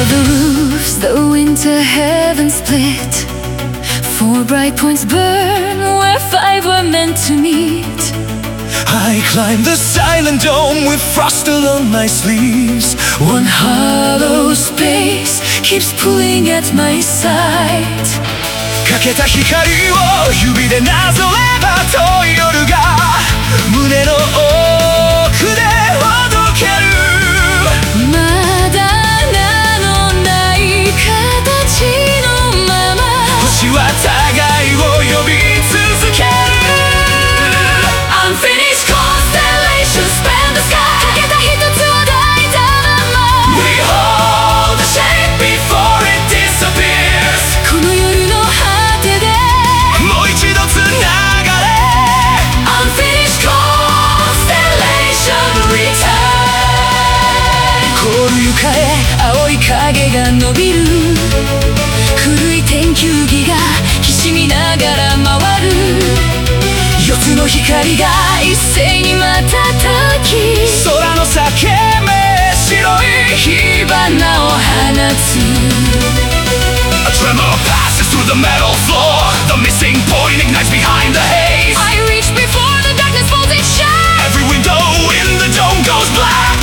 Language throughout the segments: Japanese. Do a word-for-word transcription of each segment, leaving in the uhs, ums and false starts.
of the roofs, the winter heaven split. Four bright points burn where five were meant to meet. I climb the silent dome with frost along my sleeves. One hollow space keeps pulling at my side. かけた光を指でなぞれば遠い夜が胸の奥でほどける。 まだ名のない形のまま星は互いを呼び続ける。 Unfinished constellation span the sky. かけた一つを抱いたまま We hold the shape before it disappears. この夜の果てでもう一度つながれ。 Unfinished constellation return. 凍る床へ青い影が伸びる。古い天球儀がきしみながら回る。四つの光が一斉に瞬き空の裂け目白い火花を放つ。 A tremor passes through the metal floor. The missing point ignites behind the haze. I reach before the darkness folds its shine. Every window in the dome goes black.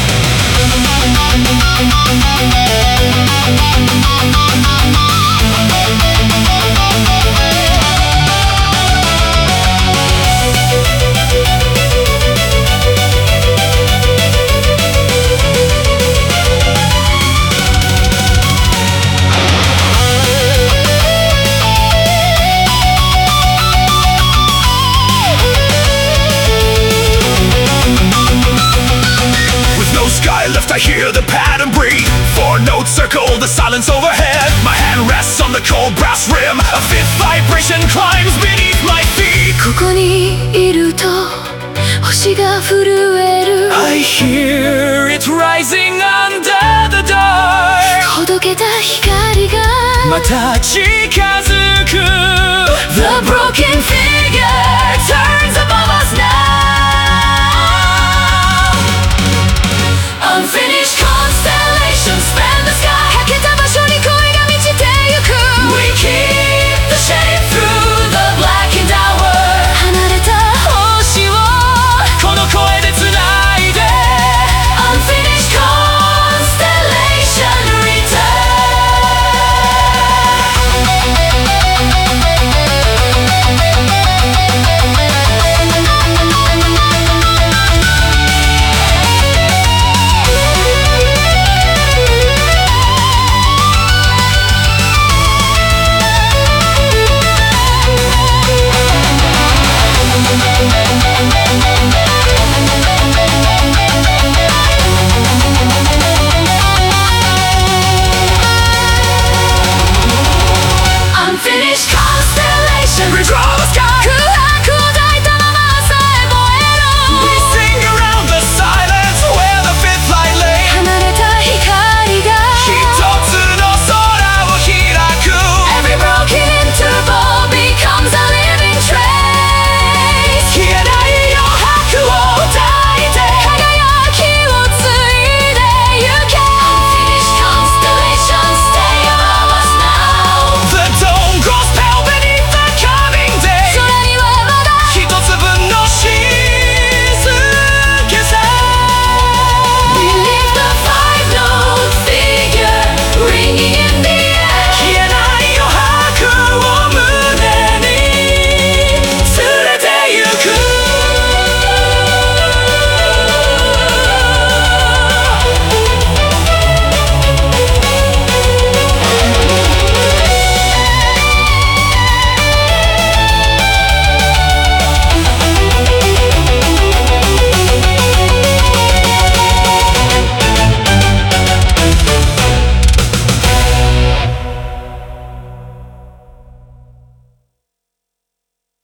Left, I hear the pattern breathe. Four notes circle the silence overhead. My hand rests on the cold brass rim. A fifth vibration climbs beneath my feet. ここにいると星が震える。 I hear it rising under the dark. ほどけた光がまた近づく。 The broken figure turns above us now. Unfinished